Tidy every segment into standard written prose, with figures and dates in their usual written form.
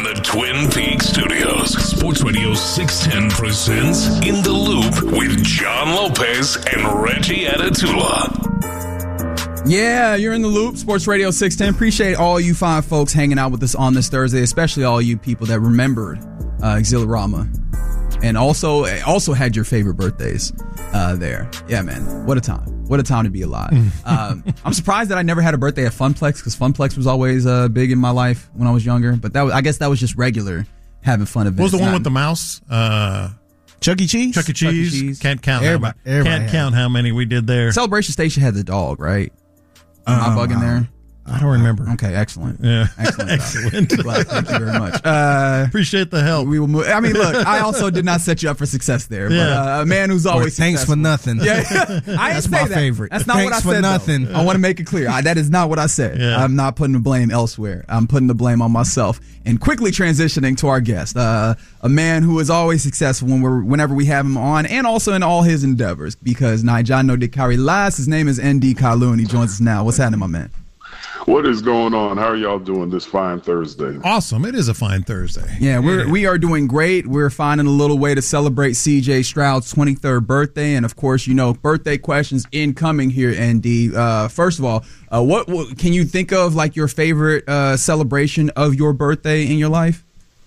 the Twin Peaks studios, Sports Radio 610 presents In the Loop with John Lopez and Reggie Atatula. Yeah, you're in the loop. Sports Radio 610. Appreciate all you fine folks hanging out with us on this Thursday, especially all you people that remembered Exhilarama and also had your favorite birthdays there. Yeah, man. What a time. What a time to be alive. I'm surprised that I never had a birthday at Funplex because Funplex was always big in my life when I was younger. But I guess that was just regular having fun events. What was the one with the mouse? Chuck E. Cheese? Chuck E. Cheese. Can't count. Everybody Can't count how many we did there. Celebration Station had the dog, right? Am I bugging there? I don't remember. Okay, excellent. Yeah. Excellent. Glad, thank you very much. Appreciate the help. We will move. I mean, look, I also did not set you up for success there. Yeah. But a man who's always thanks successful. for nothing. Yeah, I That's didn't my say that. favorite. That's not Thanks what I for said. nothing. Though. I want to make it clear. That is not what I said. Yeah. I'm not putting the blame elsewhere. I'm putting the blame on myself. And quickly transitioning to our guest, a man who is always successful whenever we have him on, and also in all his endeavors. Because Naijano de Carilas, his name is ND Kalu, and he joins us now. What's happening, my man? What is going on? How are y'all doing this fine Thursday? Awesome. It is a fine Thursday. Yeah, we are doing great. We're finding a little way to celebrate C.J. Stroud's 23rd birthday. And, of course, birthday questions incoming here, ND. First of all, what can you think of, like, your favorite celebration of your birthday in your life?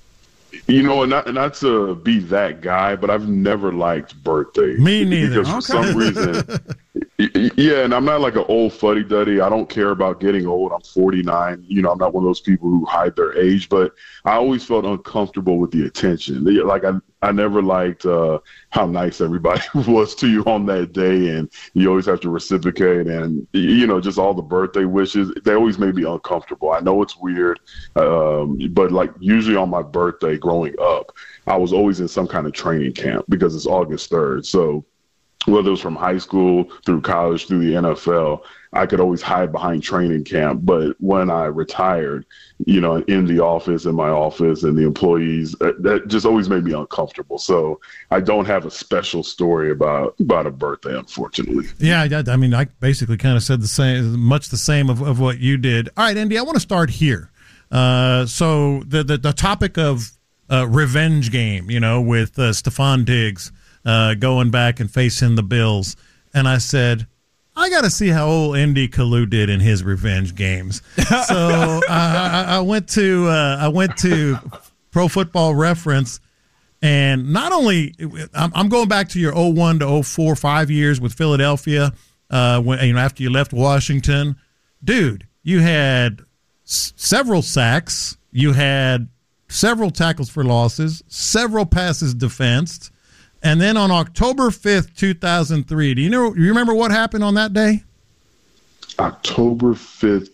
Not to be that guy, but I've never liked birthdays. Me neither. Because for some reason, yeah, and I'm not like an old fuddy-duddy. I don't care about getting old. I'm 49. I'm not one of those people who hide their age, but I always felt uncomfortable with the attention. Like I never liked how nice everybody was to you on that day, and you always have to reciprocate, and just all the birthday wishes. They always made me uncomfortable. I know it's weird, but like usually on my birthday growing up, I was always in some kind of training camp because it's August 3rd. So whether it was from high school through college through the NFL, I could always hide behind training camp. But when I retired, in the office, in my office, and the employees, that just always made me uncomfortable. So I don't have a special story about a birthday, unfortunately. Yeah, I mean, I basically kind of said much the same of what you did. All right, Andy, I want to start here. So the topic of revenge game, with Stephon Diggs going back and facing the Bills. And I said, I got to see how old ND Kalu did in his revenge games. So I went to Pro Football Reference, and not only I'm going back to your 01 to 04, 5 years with Philadelphia, when after you left Washington, dude, you had several sacks, you had several tackles for losses, several passes defensed. And then on October 5th, 2003, do you remember what happened on that day? October 5th,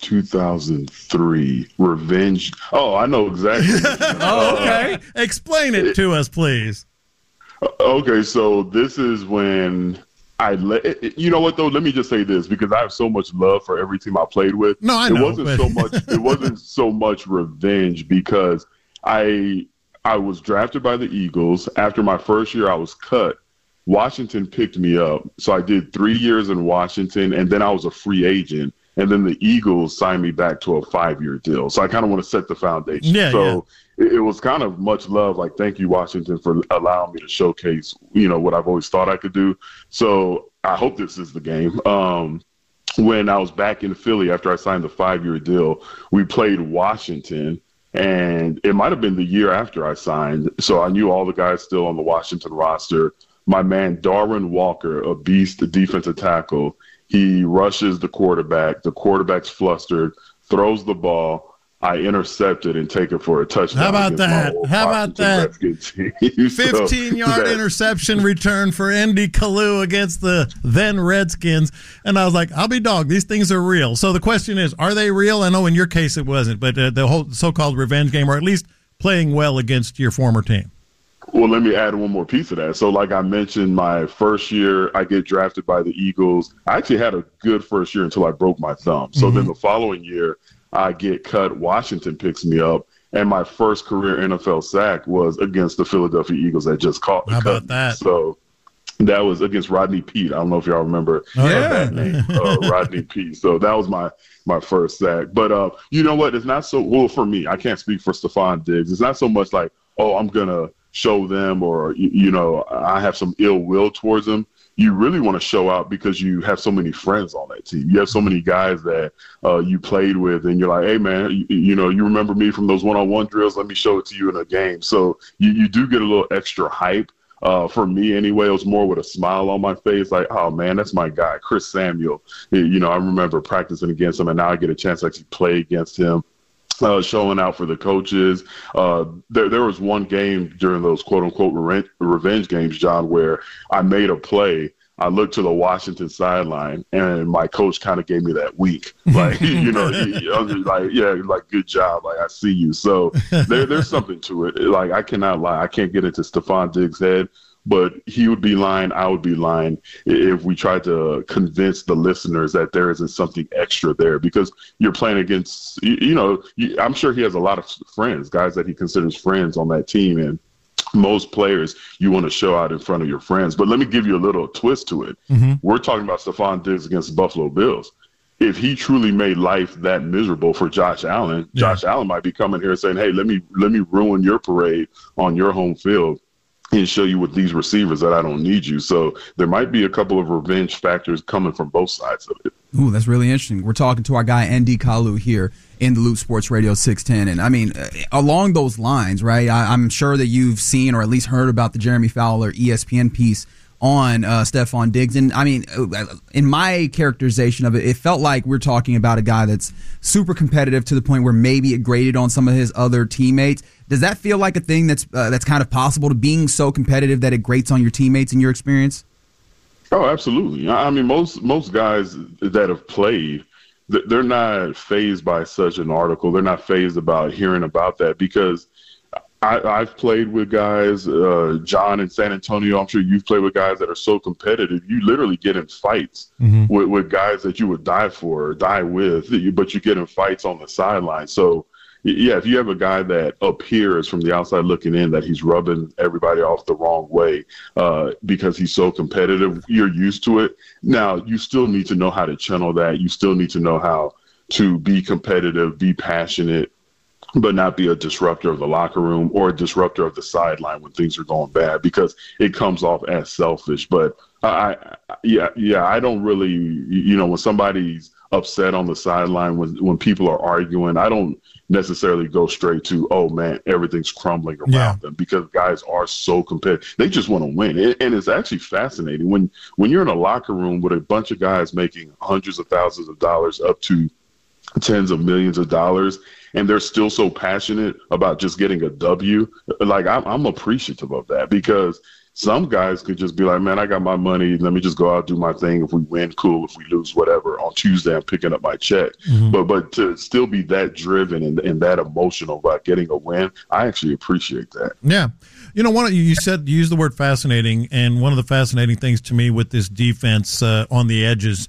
2003, revenge. Oh, I know exactly. Oh, okay. Explain it to us, please. Okay, so this is when you know what, though? Let me just say this, because I have so much love for every team I played with. No, I know. It wasn't so much revenge because I was drafted by the Eagles. After my first year, I was cut. Washington picked me up. So I did 3 years in Washington, and then I was a free agent. And then the Eagles signed me back to a 5-year deal. So I kind of want to set the foundation. Yeah. It was kind of much love. Like, thank you, Washington, for allowing me to showcase, what I've always thought I could do. So I hope this is the game. When I was back in Philly after I signed the 5-year deal, we played Washington. And it might have been the year after I signed. So I knew all the guys still on the Washington roster. My man, Darwin Walker, a beast, the defensive tackle, he rushes the quarterback. The quarterback's flustered, throws the ball. I intercepted and take it for a touchdown. How about that? 15-yard interception return for ND Kalu against the then Redskins. And I was like, I'll be dog. These things are real. So the question is, are they real? I know in your case it wasn't, but the whole so-called revenge game, or at least playing well against your former team. Well, let me add one more piece of that. So like I mentioned, my first year, I get drafted by the Eagles. I actually had a good first year until I broke my thumb. So then the following year, I get cut. Washington picks me up. And my first career NFL sack was against the Philadelphia Eagles that just caught me. How about that? So That was against Rodney Peete. I don't know if y'all remember that name, Rodney Peete. So that was my first sack. But you know what? It's not so well for me. I can't speak for Stephon Diggs. It's not so much like, oh, I'm gonna show them, or I have some ill will towards them. You really want to show out because you have so many friends on that team. You have so many guys that you played with, and you're like, hey, man, you remember me from those one-on-one drills. Let me show it to you in a game. So you do get a little extra hype. For me, anyway, it was more with a smile on my face, like, oh, man, that's my guy, Chris Samuel. I remember practicing against him, and now I get a chance to actually play against him. Showing out for the coaches. There was one game during those quote-unquote revenge games, John, where I made a play. I looked to the Washington sideline, and my coach kind of gave me that wink. Like, like, good job. Like, I see you. So there's something to it. Like, I cannot lie. I can't get into Stephon Diggs' head. But he would be lying, I would be lying if we tried to convince the listeners that there isn't something extra there, because you're playing against, I'm sure he has a lot of friends, guys that he considers friends on that team. And most players, you want to show out in front of your friends. But let me give you a little twist to it. Mm-hmm. We're talking about Stephon Diggs against the Buffalo Bills. If he truly made life that miserable for Josh Allen, Josh Allen might be coming here saying, hey, let me ruin your parade on your home field and show you with these receivers that I don't need you. So there might be a couple of revenge factors coming from both sides of it. Ooh, that's really interesting. We're talking to our guy, Andy Kalu, here in the Loop Sports Radio 610. And, I mean, along those lines, right, I'm sure that you've seen or at least heard about the Jeremy Fowler ESPN piece on Stephon Diggs. And, I mean, in my characterization of it, it felt like we're talking about a guy that's super competitive to the point where maybe it grated on some of his other teammates. Does that feel like a thing that's kind of possible, to being so competitive that it grates on your teammates in your experience? Oh, absolutely. I mean, most guys that have played, they're not fazed by such an article. They're not fazed about hearing about that, because I've played with guys, John in San Antonio, I'm sure you've played with guys that are so competitive. You literally get in fights with guys that you would die for or die with, but you get in fights on the sideline. So, yeah, if you have a guy that appears from the outside looking in that he's rubbing everybody off the wrong way because he's so competitive, you're used to it. Now, you still need to know how to channel that. You still need to know how to be competitive, be passionate, but not be a disruptor of the locker room or a disruptor of the sideline when things are going bad, because it comes off as selfish. But I don't really, when somebody's upset on the sideline, when people are arguing, I don't necessarily go straight to, oh man, everything's crumbling around them, because guys are so competitive. They just want to win. And it's actually fascinating when you're in a locker room with a bunch of guys making hundreds of thousands of dollars up to tens of millions of dollars, and they're still so passionate about just getting a W. Like, I'm appreciative of that, because some guys could just be like, man, I got my money. Let me just go out, do my thing. If we win, cool. If we lose, whatever. On Tuesday, I'm picking up my check. Mm-hmm. But to still be that driven and that emotional about getting a win, I actually appreciate that. Yeah. You used the word fascinating, and one of the fascinating things to me with this defense on the edges,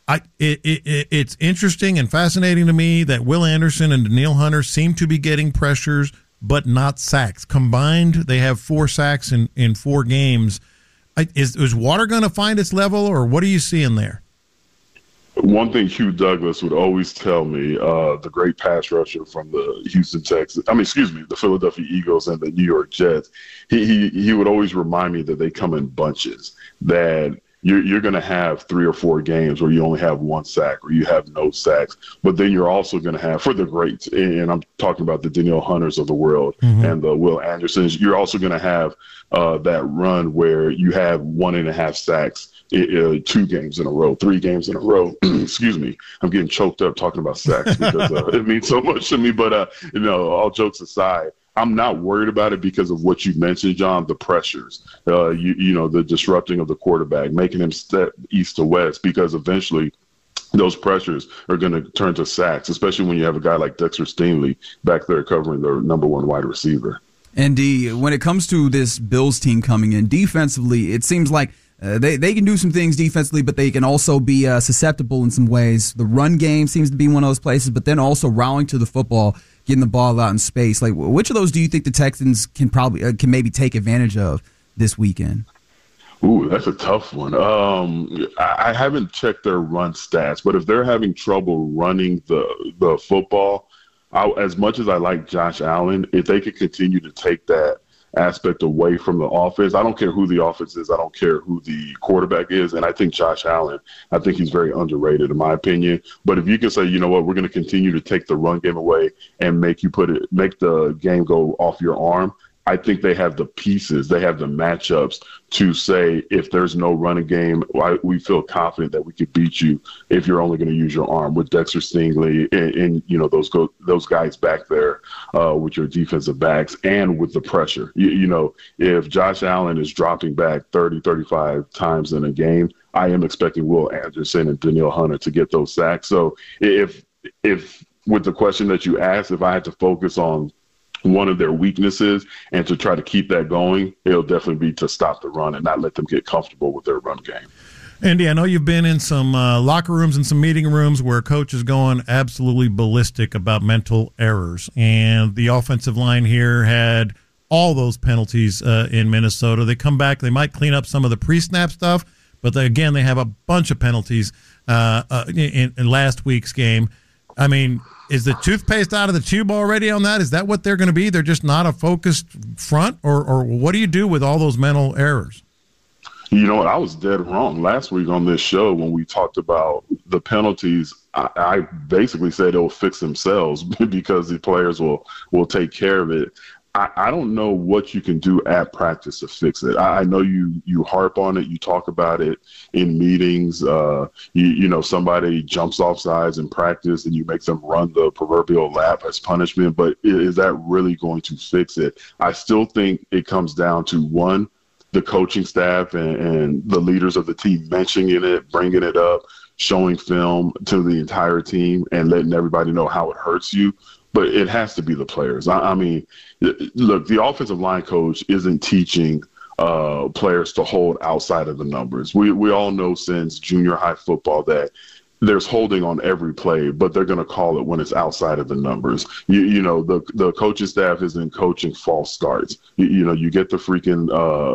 it's interesting and fascinating to me that Will Anderson and Danielle Hunter seem to be getting pressures, but not sacks. Combined, they have 4 sacks in 4 games. Is Water going to find its level, or what are you seeing there? One thing Hugh Douglas would always tell me, the great pass rusher from the Philadelphia Eagles and the New York Jets, he would always remind me that they come in bunches, that you're going to have 3 or 4 games where you only have 1 sack or you have no sacks. But then you're also going to have, for the greats, and I'm talking about the Danielle Hunters of the world and the Will Andersons, you're also going to have that run where you have 1.5 sacks 2 games in a row, 3 games in a row. Excuse me. I'm getting choked up talking about sacks because it means so much to me. But, all jokes aside, I'm not worried about it because of what you mentioned, John, the pressures, the disrupting of the quarterback, making him step east to west, because eventually those pressures are going to turn to sacks, especially when you have a guy like Dexter Stingley back there covering their number 1 wide receiver. And when it comes to this Bills team coming in defensively, it seems like they can do some things defensively, but they can also be susceptible in some ways. The run game seems to be one of those places, but then also rallying to the football, getting the ball out in space. Like, which of those do you think the Texans can maybe take advantage of this weekend? Ooh, that's a tough one. I haven't checked their run stats, but if they're having trouble running the football, as much as I like Josh Allen, if they could continue to take that aspect away from the offense, I don't care who the offense is, I don't care who the quarterback is, and I think Josh Allen, I think he's very underrated in my opinion. But if you can say, you know what, we're going to continue to take the run game away and make the game go off your arm, I think they have the pieces, they have the matchups to say if there's no running game, we feel confident that we could beat you if you're only going to use your arm, with Dexter Stingley and you know those guys back there with your defensive backs and with the pressure. You know, if Josh Allen is dropping back 30, 35 times in a game, I am expecting Will Anderson and Danielle Hunter to get those sacks. So if with the question that you asked, if I had to focus on one of their weaknesses and to try to keep that going, it'll definitely be to stop the run and not let them get comfortable with their run game. Andy, I know you've been in some locker rooms and some meeting rooms where coach is going absolutely ballistic about mental errors, and the offensive line here had all those penalties in Minnesota. They come back, they might clean up some of the pre-snap stuff, but they have a bunch of penalties in last week's game. I mean, is the toothpaste out of the tube already on that? Is that what they're going to be? They're just not a focused front? Or what do you do with all those mental errors? You know what? I was dead wrong last week on this show when we talked about the penalties. I basically said they'll fix themselves because the players will take care of it. I don't know what you can do at practice to fix it. I know you harp on it. You talk about it in meetings. You know, somebody jumps off sides in practice and you make them run the proverbial lap as punishment. But is that really going to fix it? I still think it comes down to, one, the coaching staff and the leaders of the team mentioning it, bringing it up, showing film to the entire team and letting everybody know how it hurts you. But it has to be the players. I mean, look, the offensive line coach isn't teaching players to hold outside of the numbers. We all know since junior high football that there's holding on every play, but they're going to call it when it's outside of the numbers. You know, the coaching staff isn't coaching false starts. You know, you get the freaking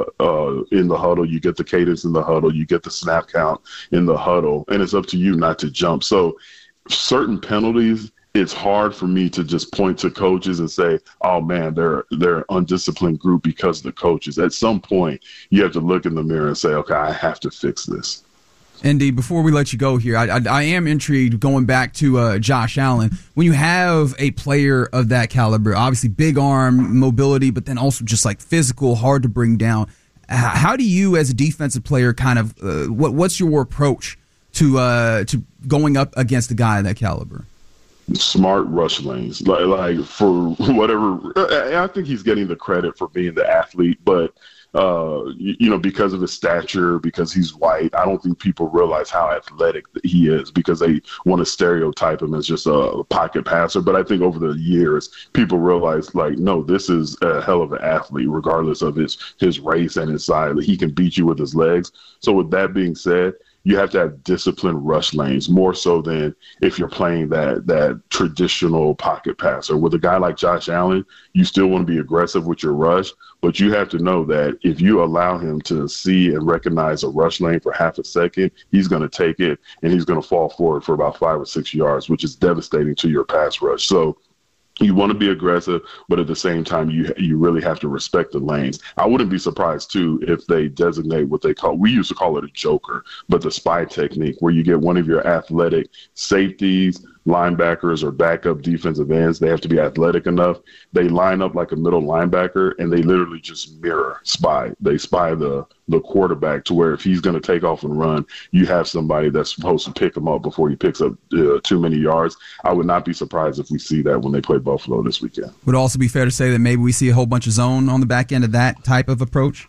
in the huddle, you get the cadence in the huddle, you get the snap count in the huddle, and it's up to you not to jump. So certain penalties, it's hard for me to just point to coaches and say, oh, man, they're an undisciplined group because of the coaches. At some point, you have to look in the mirror and say, okay, I have to fix this. Andy, before we let you go here, I am intrigued going back to Josh Allen. When you have a player of that caliber, obviously big arm, mobility, but then also just like physical, hard to bring down, how do you as a defensive player kind of what's your approach to going up against a guy of that caliber? Smart rush lanes, like for whatever. I think he's getting the credit for being the athlete, but you know, because of his stature, because he's white, I don't think people realize how athletic he is because they want to stereotype him as just a pocket passer. But I think over the years, people realize, like, no, this is a hell of an athlete, regardless of his race and his size. He can beat you with his legs. So with that being said, you have to have disciplined rush lanes, more so than if you're playing that traditional pocket passer. With a guy like Josh Allen, you still want to be aggressive with your rush, but you have to know that if you allow him to see and recognize a rush lane for half a second, he's going to take it and he's going to fall forward for about 5 or 6 yards, which is devastating to your pass rush. So you want to be aggressive, but at the same time, you really have to respect the lanes. I wouldn't be surprised, too, if they designate what we used to call it a joker, but the spy technique, where you get one of your athletic safeties, linebackers, or backup defensive ends. They have to be athletic enough. They line up like a middle linebacker, and they literally just spy. They spy the quarterback to where if he's going to take off and run, you have somebody that's supposed to pick him up before he picks up too many yards. I would not be surprised if we see that when they play Buffalo this weekend. Would it also be fair to say that maybe we see a whole bunch of zone on the back end of that type of approach?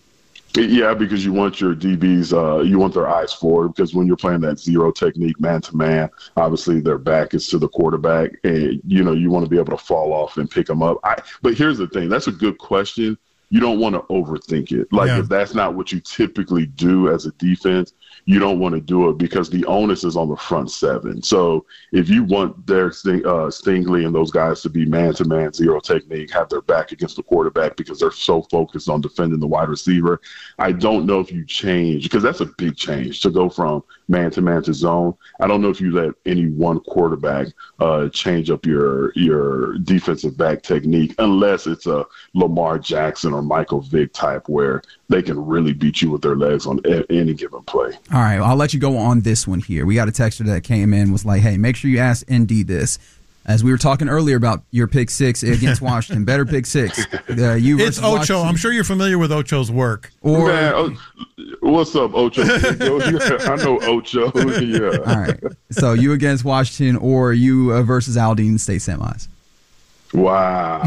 Yeah, because you want your DBs, you want their eyes forward, because when you're playing that zero technique, man-to-man, obviously their back is to the quarterback, and, you know, you want to be able to fall off and pick them up. But here's the thing. That's a good question. you don't want to overthink it. Like, if that's not what you typically do as a defense, you don't want to do it because the onus is on the front seven. So if you want Derek Stingley and those guys to be man-to-man, zero technique, have their back against the quarterback because they're so focused on defending the wide receiver, I don't know if you change, because that's a big change to go from man-to-man to zone. I don't know if you let any one quarterback change up your defensive back technique unless it's a Lamar Jackson or Michael Vick type where they can really beat you with their legs on any given play. All right, I'll let you go on this one here. We got a texter that came in, was like, hey, make sure you ask ND this. As we were talking earlier about your pick six against Washington, better pick six. It's Ocho. Washington. I'm sure you're familiar with Ocho's work. Man, what's up, Ocho? I know Ocho. Yeah. All right. So you against Washington or you versus Aldine State semis? Wow.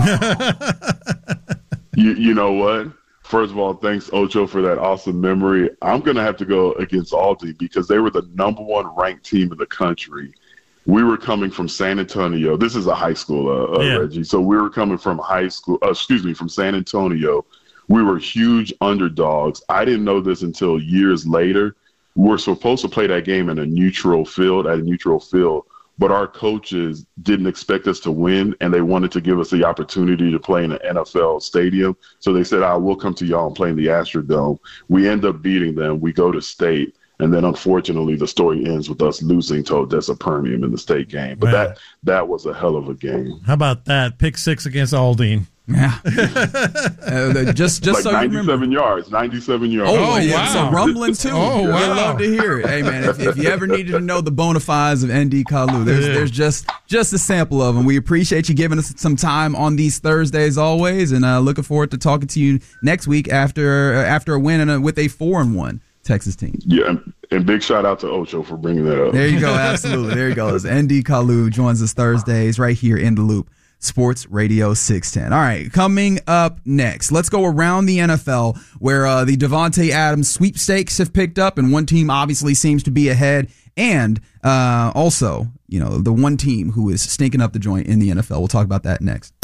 You know what? First of all, thanks, Ocho, for that awesome memory. I'm going to have to go against Aldine because they were the number one ranked team in the country. We were coming from San Antonio. This is a high school, Reggie. So we were coming from from San Antonio. We were huge underdogs. I didn't know this until years later. We were supposed to play that game in a neutral field, but our coaches didn't expect us to win, and they wanted to give us the opportunity to play in an NFL stadium. So they said, we'll come to y'all and play in the Astrodome. We end up beating them. We go to state. And then, unfortunately, the story ends with us losing to Odessa Permian in the state game. But that was a hell of a game. How about that? Pick six against Aldine. Yeah. just like so 97 yards. 97 yards. Oh, yeah. Wow. So rumbling, too. Oh, wow. I'd love to hear it. Hey, man, if you ever needed to know the bona fides of ND Kalu, there's just a sample of them. We appreciate you giving us some time on these Thursdays always, and looking forward to talking to you next week after a win with a 4-1 Texas team. Yeah, and big shout out to Ocho for bringing that up. There you go. Absolutely. There you go. ND Kalu joins us Thursdays right here in the Loop. Sports Radio 610. All right, coming up next, let's go around the NFL where the Davante Adams sweepstakes have picked up, and one team obviously seems to be ahead, and also, the one team who is stinking up the joint in the NFL. We'll talk about that next.